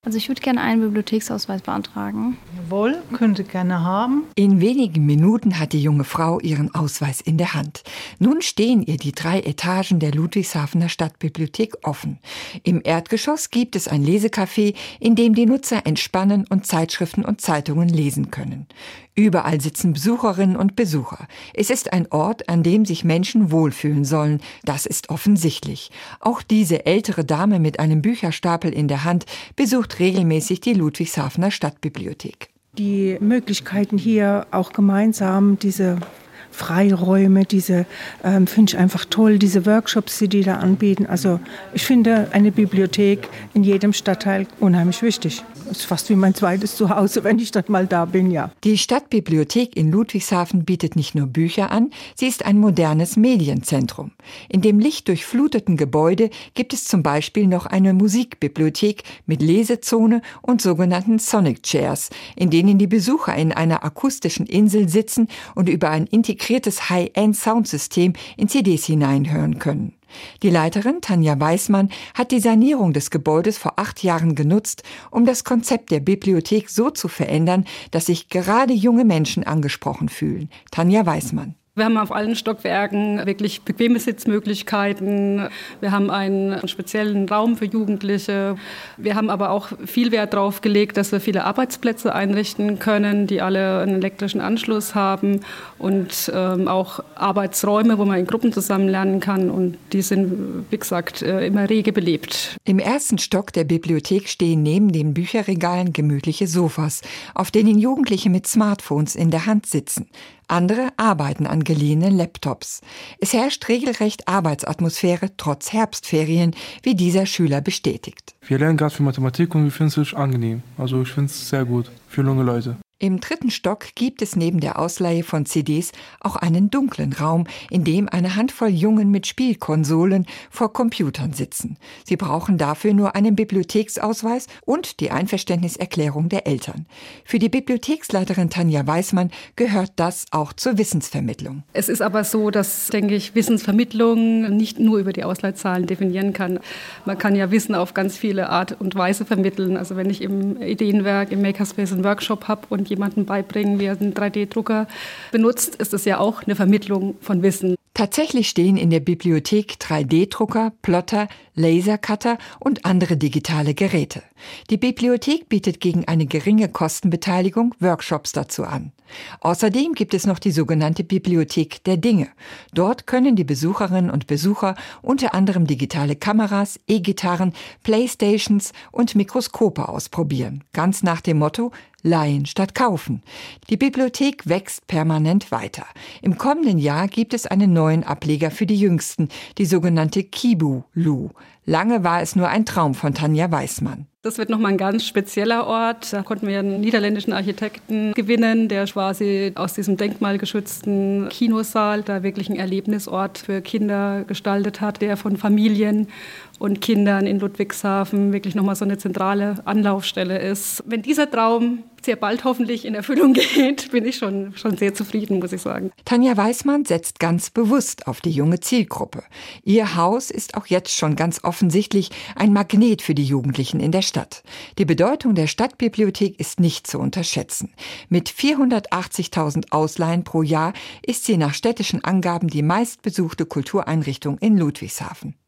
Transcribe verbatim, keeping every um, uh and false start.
Also ich würde gerne einen Bibliotheksausweis beantragen. Jawohl, könnte gerne haben. In wenigen Minuten hat die junge Frau ihren Ausweis in der Hand. Nun stehen ihr die drei Etagen der Ludwigshafener Stadtbibliothek offen. Im Erdgeschoss gibt es ein Lesecafé, in dem die Nutzer entspannen und Zeitschriften und Zeitungen lesen können. Überall sitzen Besucherinnen und Besucher. Es ist ein Ort, an dem sich Menschen wohlfühlen sollen. Das ist offensichtlich. Auch diese ältere Dame mit einem Bücherstapel in der Hand besucht regelmäßig die Ludwigshafener Stadtbibliothek. Die Möglichkeiten hier auch gemeinsam, diese Freiräume, diese ähm, finde ich einfach toll, diese Workshops, die die da anbieten. Also ich finde eine Bibliothek in jedem Stadtteil unheimlich wichtig. Das ist fast wie mein zweites Zuhause, wenn ich dann mal da bin, ja. Die Stadtbibliothek in Ludwigshafen bietet nicht nur Bücher an, sie ist ein modernes Medienzentrum. In dem lichtdurchfluteten Gebäude gibt es zum Beispiel noch eine Musikbibliothek mit Lesezone und sogenannten Sonic Chairs, in denen die Besucher in einer akustischen Insel sitzen und über ein integriertes High-End-Soundsystem in C Ds hineinhören können. Die Leiterin Tanja Weismann hat die Sanierung des Gebäudes vor acht Jahren genutzt, um das Konzept der Bibliothek so zu verändern, dass sich gerade junge Menschen angesprochen fühlen. Tanja Weismann. Wir haben auf allen Stockwerken wirklich bequeme Sitzmöglichkeiten. Wir haben einen speziellen Raum für Jugendliche. Wir haben aber auch viel Wert darauf gelegt, dass wir viele Arbeitsplätze einrichten können, die alle einen elektrischen Anschluss haben und ähm, auch Arbeitsräume, wo man in Gruppen zusammen lernen kann. Und die sind, wie gesagt, immer rege belebt. Im ersten Stock der Bibliothek stehen neben den Bücherregalen gemütliche Sofas, auf denen Jugendliche mit Smartphones in der Hand sitzen. Andere arbeiten an geliehenen Laptops. Es herrscht regelrecht Arbeitsatmosphäre trotz Herbstferien, wie dieser Schüler bestätigt. Wir lernen gerade für Mathematik und wir finden es wirklich angenehm. Also ich finde es sehr gut für junge Leute. Im dritten Stock gibt es neben der Ausleihe von C Ds auch einen dunklen Raum, in dem eine Handvoll Jungen mit Spielkonsolen vor Computern sitzen. Sie brauchen dafür nur einen Bibliotheksausweis und die Einverständniserklärung der Eltern. Für die Bibliotheksleiterin Tanja Weismann gehört das auch zur Wissensvermittlung. Es ist aber so, dass, denke ich, Wissensvermittlung nicht nur über die Ausleihzahlen definieren kann. Man kann ja Wissen auf ganz viele Art und Weise vermitteln. Also wenn ich im Ideenwerk, im Makerspace einen Workshop habe und jemanden beibringen, wie er einen drei D Drucker benutzt, ist es ja auch eine Vermittlung von Wissen. Tatsächlich stehen in der Bibliothek drei D Drucker, Plotter, Lasercutter und andere digitale Geräte. Die Bibliothek bietet gegen eine geringe Kostenbeteiligung Workshops dazu an. Außerdem gibt es noch die sogenannte Bibliothek der Dinge. Dort können die Besucherinnen und Besucher unter anderem digitale Kameras, E-Gitarren, Playstations und Mikroskope ausprobieren. Ganz nach dem Motto: Leihen statt kaufen. Die Bibliothek wächst permanent weiter. Im kommenden Jahr gibt es einen neuen Ableger für die Jüngsten, die sogenannte Kibu-Lu. Lange war es nur ein Traum von Tanja Weismann. Das wird nochmal ein ganz spezieller Ort. Da konnten wir einen niederländischen Architekten gewinnen, der quasi aus diesem denkmalgeschützten Kinosaal da wirklich einen Erlebnisort für Kinder gestaltet hat, der von Familien und Kindern in Ludwigshafen wirklich nochmal so eine zentrale Anlaufstelle ist. Wenn dieser Traum sehr bald hoffentlich in Erfüllung geht, bin ich schon, schon sehr zufrieden, muss ich sagen. Tanja Weismann setzt ganz bewusst auf die junge Zielgruppe. Ihr Haus ist auch jetzt schon ganz offensichtlich ein Magnet für die Jugendlichen in der Stadt. Die Bedeutung der Stadtbibliothek ist nicht zu unterschätzen. Mit vierhundertachtzigtausend Ausleihen pro Jahr ist sie nach städtischen Angaben die meistbesuchte Kultureinrichtung in Ludwigshafen.